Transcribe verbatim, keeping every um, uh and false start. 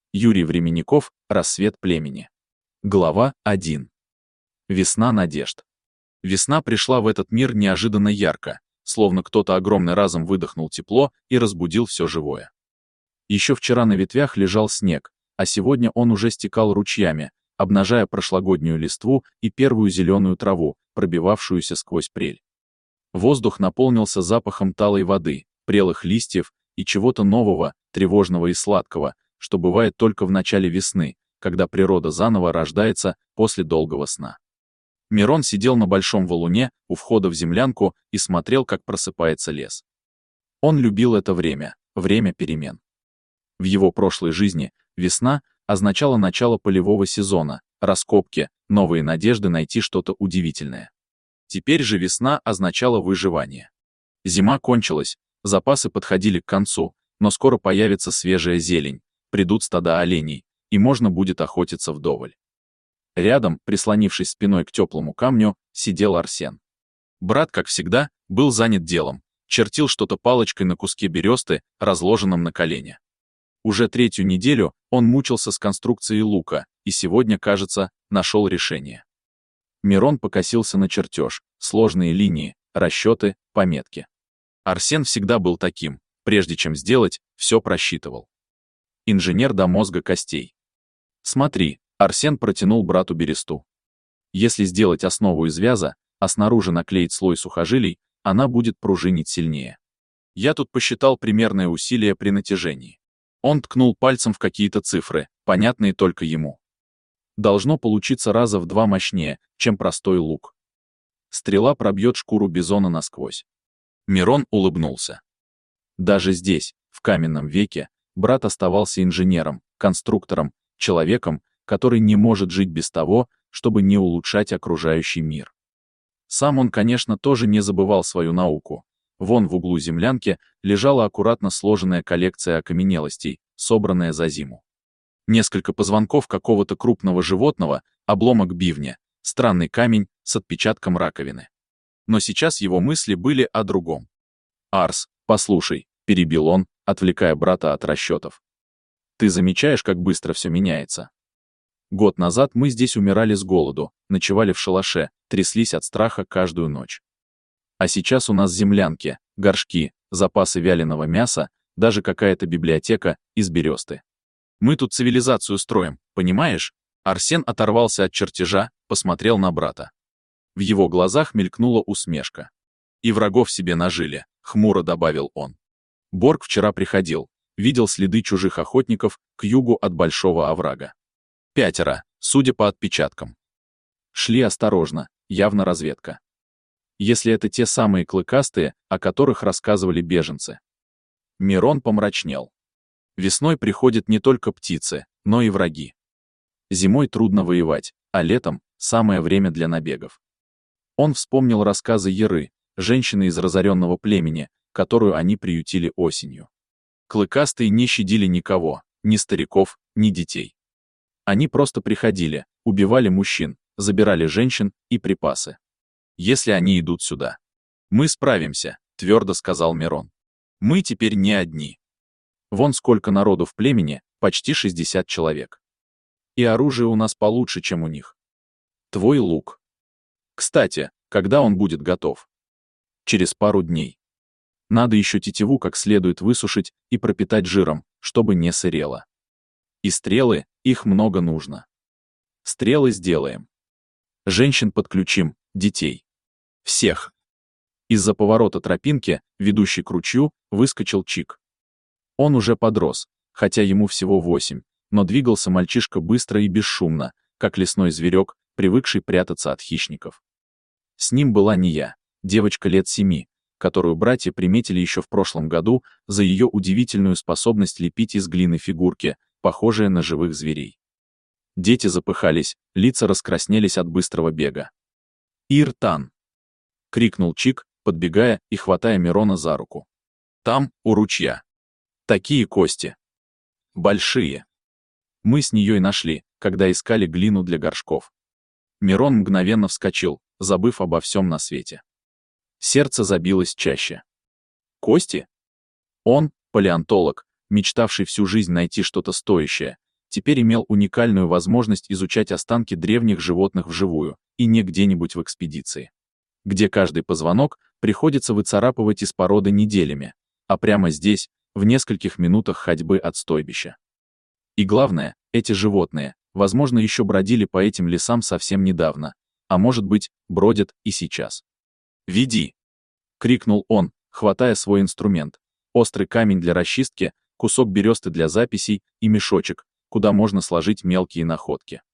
Юрий Временников, «Рассвет племени». Глава один. Весна надежд. Весна пришла в этот мир неожиданно ярко, словно кто-то огромный разом выдохнул тепло и разбудил все живое. Еще вчера на ветвях лежал снег, а сегодня он уже стекал ручьями, обнажая прошлогоднюю листву и первую зеленую траву, пробивавшуюся сквозь прель. Воздух наполнился запахом талой воды, прелых листьев и чего-то нового, тревожного и сладкого, что бывает только в начале весны, когда природа заново рождается после долгого сна. Мирон сидел на большом валуне у входа в землянку и смотрел, как просыпается лес. Он любил это время, время перемен. В его прошлой жизни весна означала начало полевого сезона, раскопки, новые надежды найти что-то удивительное. Теперь же весна означала выживание. Зима кончилась, запасы подходили к концу, но скоро появится свежая зелень, придут стада оленей, и можно будет охотиться вдоволь. Рядом, прислонившись спиной к теплому камню, сидел Арсен. Брат, как всегда, был занят делом, чертил что-то палочкой на куске бересты, разложенном на колене. Уже третью неделю он мучился с конструкцией лука, и сегодня, кажется, нашел решение. Мирон покосился на чертеж, сложные линии, расчеты, пометки. Арсен всегда был таким, прежде чем сделать, все просчитывал. Инженер до мозга костей. Смотри, Арсен протянул брату бересту. Если сделать основу из вяза, а снаружи наклеить слой сухожилий, она будет пружинить сильнее. Я тут посчитал примерное усилие при натяжении. Он ткнул пальцем в какие-то цифры, понятные только ему. Должно получиться раза в два мощнее, чем простой лук. Стрела пробьет шкуру бизона насквозь. Мирон улыбнулся. Даже здесь, в каменном веке, брат оставался инженером, конструктором, человеком, который не может жить без того, чтобы не улучшать окружающий мир. Сам он, конечно, тоже не забывал свою науку. Вон в углу землянки лежала аккуратно сложенная коллекция окаменелостей, собранная за зиму. Несколько позвонков какого-то крупного животного, обломок бивня, странный камень с отпечатком раковины. Но сейчас его мысли были о другом. «Арс, послушай», — перебил он, отвлекая брата от расчетов. «Ты замечаешь, как быстро все меняется? Год назад мы здесь умирали с голоду, ночевали в шалаше, тряслись от страха каждую ночь. А сейчас у нас землянки, горшки, запасы вяленого мяса, даже какая-то библиотека из бересты. Мы тут цивилизацию строим, понимаешь?» Арсен оторвался от чертежа, посмотрел на брата. В его глазах мелькнула усмешка. «И врагов себе нажили», — хмуро добавил он. Борг вчера приходил, видел следы чужих охотников к югу от большого оврага. Пятеро, судя по отпечаткам. Шли осторожно, явно разведка. Если это те самые клыкастые, о которых рассказывали беженцы. Мирон помрачнел. Весной приходят не только птицы, но и враги. Зимой трудно воевать, а летом — самое время для набегов. Он вспомнил рассказы Еры, женщины из разоренного племени, которую они приютили осенью. Клыкастые не щадили никого, ни стариков, ни детей. Они просто приходили, убивали мужчин, забирали женщин и припасы. Если они идут сюда. «Мы справимся», — твердо сказал Мирон. «Мы теперь не одни. Вон сколько народу в племени, почти шестьдесят человек. И оружие у нас получше, чем у них. Твой лук. Кстати, когда он будет готов? Через пару дней. Надо еще тетиву как следует высушить и пропитать жиром, чтобы не сырело. И стрелы, их много нужно. Стрелы сделаем. Женщин подключим, детей. Всех». Из-за поворота тропинки, ведущей к ручью, выскочил Чик. Он уже подрос, хотя ему всего восемь, но двигался мальчишка быстро и бесшумно, как лесной зверек, привыкший прятаться от хищников. С ним была не я, девочка лет семи, которую братья приметили еще в прошлом году за ее удивительную способность лепить из глины фигурки, похожие на живых зверей. Дети запыхались, лица раскраснелись от быстрого бега. «Иртан!» — крикнул Чик, подбегая и хватая Мирона за руку. «Там, у ручья. Такие кости. Большие. Мы с нее и нашли, когда искали глину для горшков». Мирон мгновенно вскочил, забыв обо всем на свете. Сердце забилось чаще. Кости? Он, палеонтолог, мечтавший всю жизнь найти что-то стоящее, теперь имел уникальную возможность изучать останки древних животных вживую, и не где-нибудь в экспедиции, где каждый позвонок приходится выцарапывать из породы неделями, а прямо здесь, в нескольких минутах ходьбы от стойбища. И главное, эти животные, возможно, еще бродили по этим лесам совсем недавно, а может быть, бродят и сейчас. «Веди!» — крикнул он, хватая свой инструмент. Острый камень для расчистки, кусок бересты для записей и мешочек, куда можно сложить мелкие находки.